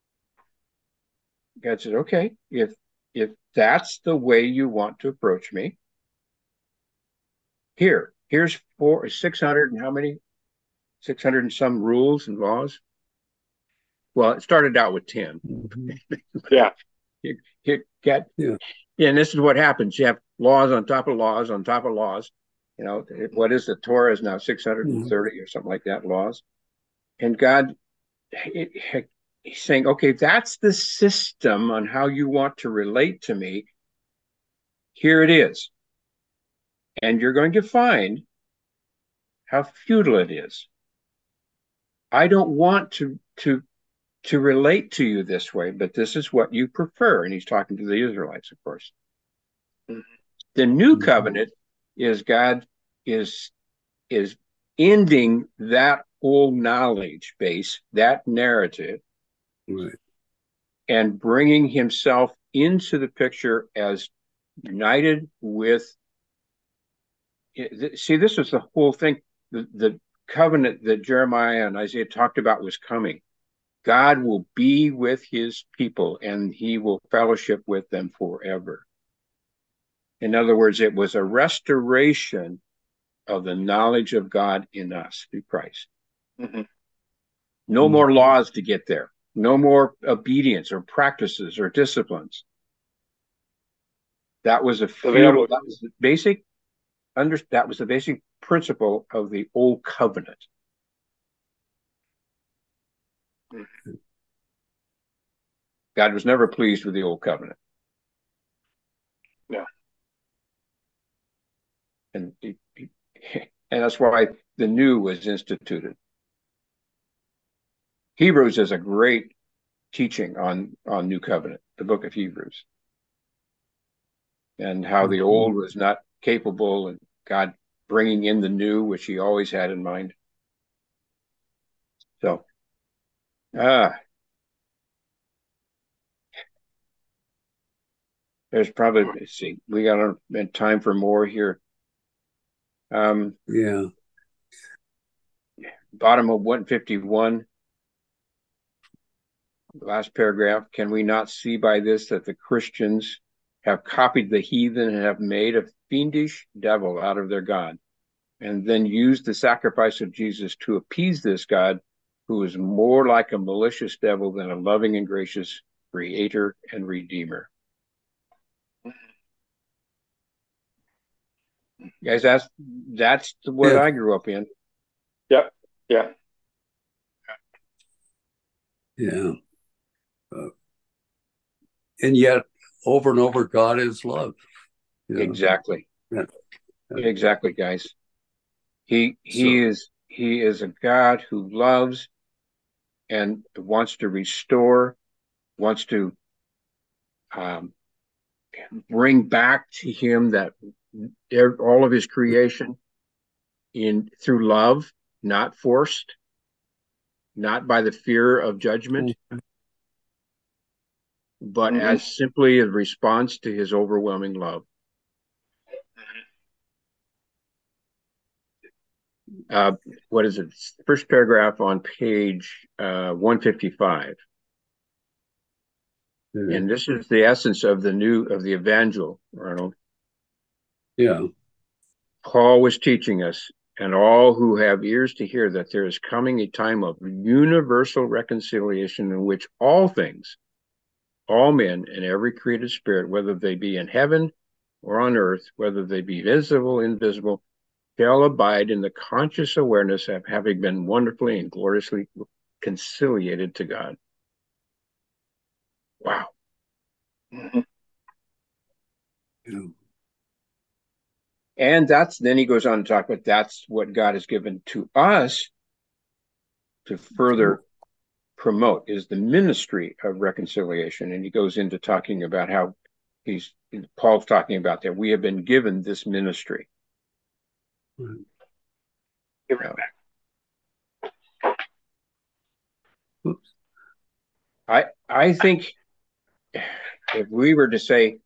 God said, okay, if if that's the way you want to approach me, here here's four six hundred and how many six hundred and some rules and laws. Well, it started out with ten. Mhm. Yeah. you, you get Yeah. And this is what happens. You have laws on top of laws on top of laws. You know, what is the Torah is now six hundred thirty Mhm. or something like that, laws. And God, it, it, he's saying, okay, that's the system on how you want to relate to me. Here it is. And you're going to find how futile it is. I don't want to, to, to relate to you this way, but this is what you prefer. And he's talking to the Israelites, of course. The new Mhm. covenant is God is is ending that old knowledge base, that narrative, Right. and bringing himself into the picture as united with. See, this was the whole thing. The, the covenant that Jeremiah and Isaiah talked about was coming. God will be with his people and he will fellowship with them forever. In other words, it was a restoration of the knowledge of God in us through Christ. Mm-hmm. No Mhm. more laws to get there. No more obedience or practices or disciplines. That was a feudal, that was the basic under that was the basic principle of the old covenant. God was never pleased with the old covenant. Yeah. And he, he, and that's why the new was instituted. Hebrews is a great teaching on on new covenant, the book of Hebrews, and how the old Mhm. was not capable, and God bringing in the new, which he always had in mind. So, ah, there's probably, let's see, we got time for more here. Um, Yeah. bottom of one fifty-one, last paragraph. Can we not see by this that the Christians have copied the heathen and have made a fiendish devil out of their God, and then used the sacrifice of Jesus to appease this God, who is more like a malicious devil than a loving and gracious creator and redeemer? Guys, that's that's what Yeah. I grew up in. Yep. Yeah. Yeah. Uh, and yet, over and over, God is love. You know? Exactly. Yeah. Yeah. Exactly, guys. He he So, is he is a God who loves and wants to restore, wants to um, bring back to him that all of his creation in through love, not forced, not by the fear of judgment. Mhm. but Mm-hmm. as simply a response to his overwhelming love. Uh, what is it? First paragraph on page uh, one fifty-five. Mm-hmm. And this is the essence of the new, of the evangel, Arnold. Yeah. Paul was teaching us, and all who have ears to hear, that there is coming a time of universal reconciliation in which all things, all men, and every created spirit, whether they be in heaven or on earth, whether they be visible, invisible, shall abide in the conscious awareness of having been wonderfully and gloriously conciliated to God. Wow. Mm-hmm. Yeah. And that's, then he goes on to talk about that's what God has given to us to further promote, is the ministry of reconciliation. And he goes into talking about how he's, Paul's talking about that we have been given this ministry. Right. Give it back. Oops. I I think if we were to say,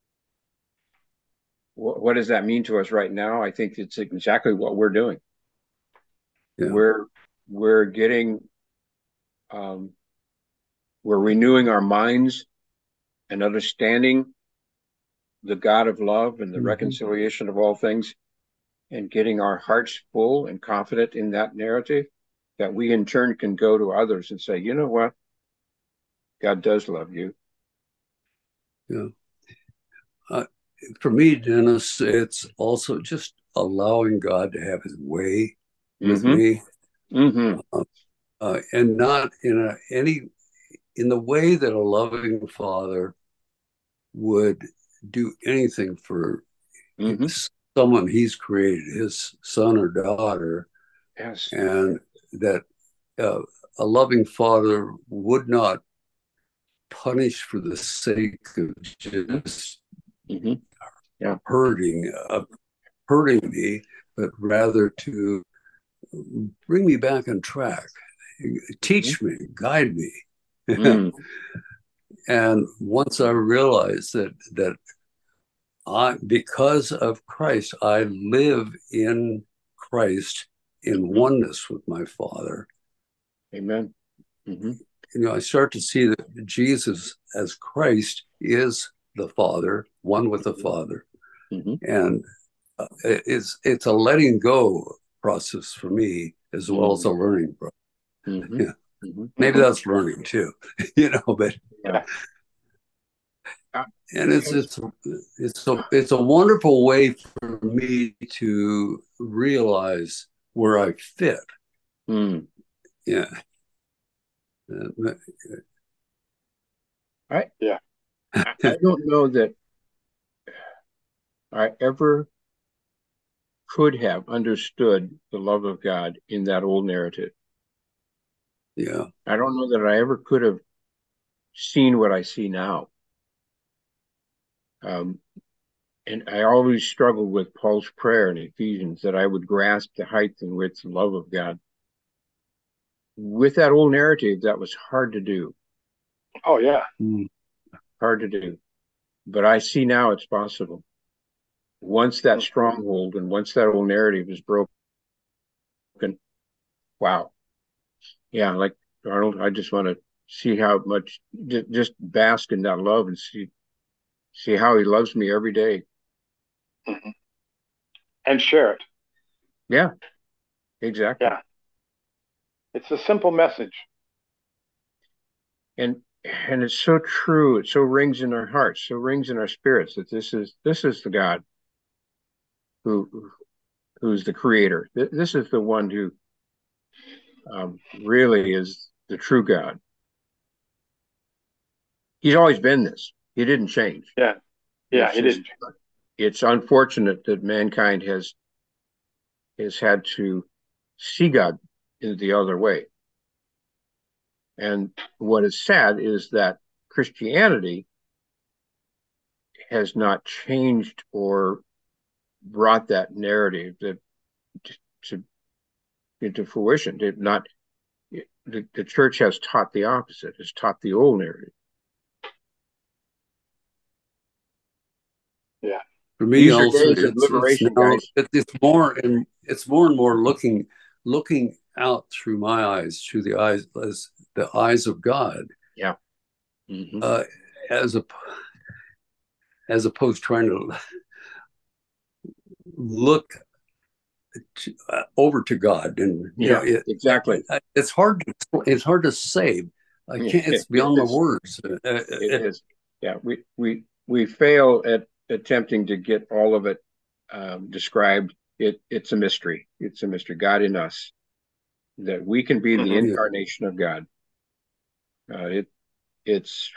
what, what does that mean to us right now? I think it's exactly what we're doing. Yeah. We're we're getting um, we're renewing our minds and understanding the God of love and the mm-hmm. reconciliation of all things, and getting our hearts full and confident in that narrative, that we in turn can go to others and say, you know what? God does love you. Yeah. Uh, for me, Dennis, it's also just allowing God to have his way with mm-hmm. me. Mm-hmm. Uh, uh, and not in a, any, in the way that a loving father would do anything for mm-hmm. someone he's created, his son or daughter. Yes. And that uh, a loving father would not punish for the sake of just mm-hmm. yeah. hurting, uh, hurting me, but rather to bring me back on track, teach mm-hmm. me, guide me. Mm. And once I realized that that I, because of Christ, I live in Christ in oneness with my Father. Amen. Mm-hmm. You know, I start to see that Jesus as Christ is the Father, one with the Father. Mm-hmm. And uh, it's it's a letting go process for me as well mm-hmm. as a learning process. Mm-hmm. Yeah. Mm-hmm. Maybe that's learning too, you know, but yeah. And it's it's it's a it's a wonderful way for me to realize where I fit. Mm. Yeah. I yeah. I, I don't know that I ever could have understood the love of God in that old narrative. Yeah. I don't know that I ever could have seen what I see now. Um, and I always struggled with Paul's prayer in Ephesians that I would grasp the height and width and love of God. With that old narrative, that was hard to do. Oh, yeah. Mm. Hard to do. But I see now it's possible. Once that stronghold and once that old narrative is broken, wow. Yeah, like Arnold, I just want to see how much, just bask in that love and see see how he loves me every day. Mm-hmm. And share it. Yeah, exactly. Yeah. It's a simple message. And and it's so true. It so rings in our hearts, so rings in our spirits that this is this is the God who who's the creator. This is the one who um, really is the true God. He's always been this. He didn't change. Yeah, yeah, it's he just, didn't. It's unfortunate that mankind has has had to see God in the other way. And what is sad is that Christianity has not changed or brought that narrative that to into fruition. It not the, the church has taught the opposite. Has taught the old narrative. Yeah. For me, These are also, days of it's it's liberation, now guys. it, it's more and it's more and more looking looking out through my eyes, through the eyes as the eyes of God, Yeah. Mm-hmm. uh, as a as opposed to trying to look to, uh, over to God, and you Yeah, know, it, exactly. it, it's hard to it's hard to say. I can't. It's It beyond my is. words. Uh, It it, is. Yeah, we we we fail at attempting to get all of it um, described. It it's a mystery. It's a mystery. God in us, that we can be the Mm-hmm. yeah, incarnation of God. Uh, it it's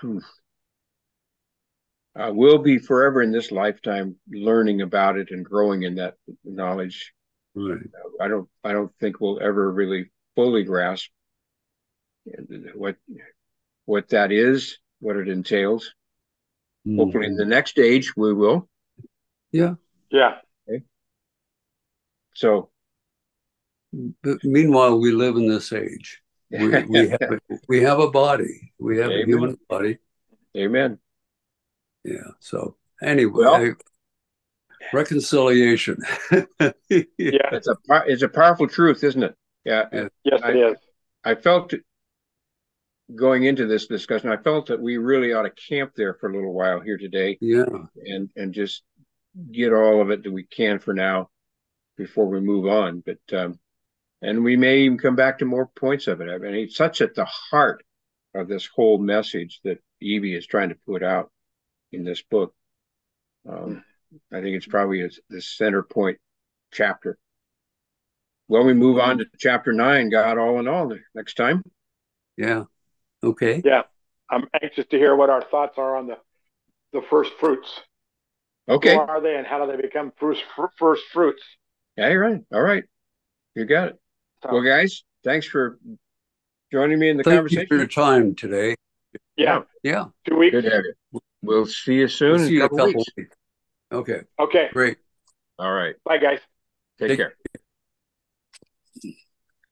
uh, we'll be forever in this lifetime learning about it and growing in that knowledge. right. I don't I don't think we'll ever really fully grasp what what that is, what it entails. Hopefully, in Mm-hmm. the next age, we will. Yeah. Yeah. Okay. So, But meanwhile, we live in this age. We we have a, we have a body. We have a amen. human body. Amen. Yeah. So anyway, Well, I, reconciliation. Yeah. it's a it's a powerful truth, isn't it? Yeah. Yeah. Yes, I it is. I felt going into this discussion, I felt that we really ought to camp there for a little while here today, Yeah. and and just get all of it that we can for now before we move on. But um, and we may even come back to more points of it. I mean, it's such at the heart of this whole message that Evie is trying to put out in this book. Um, I think it's probably a, the center point chapter. Well, we move on to chapter nine, God all in all, next time. Yeah. Okay. Yeah. I'm anxious to hear what our thoughts are on the, the first fruits. Okay. Who are they and how do they become first, first fruits? Yeah, you're right. All right. You got it. So, well, guys, thanks for joining me in the Thank conversation. you for your time today. Yeah. Yeah. Two weeks. Good to have you. We'll see you soon. We'll see you in a couple weeks. weeks. Okay. Okay. Great. All right. Bye, guys. Take, Take care.